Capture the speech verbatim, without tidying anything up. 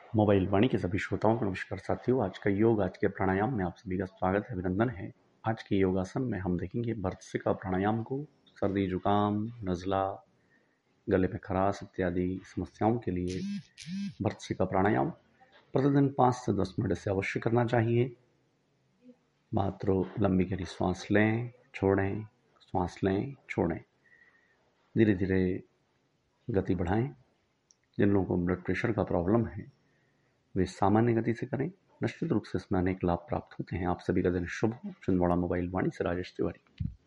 Mobile वाणी के सभी श्रोताओं को नमस्कार साथियों। आज का योग, आज के प्राणायाम में आप सभी का स्वागत है, अभिनंदन है। आज के योगासन में हम देखेंगे भर्त्सिका प्राणायाम को। सर्दी, जुकाम, नज़ला, गले में खराश इत्यादि समस्याओं के लिए भर्त्सिका प्राणायाम प्रतिदिन पाँच से दस मिनट से अवश्य करना चाहिए। मात्र लंबी गहरी श्वास लें, छोड़ें, श्वास लें, छोड़ें। धीरे धीरे गति बढ़ाएं। जिन लोगों को ब्लड प्रेशर का प्रॉब्लम है वे सामान्य गति से करें। निश्चित रूप से इसमें अनेक लाभ प्राप्त होते हैं। आप सभी का दिन शुभ हो। छिंदवाड़ा मोबाइल वाणी से राजेश तिवारी।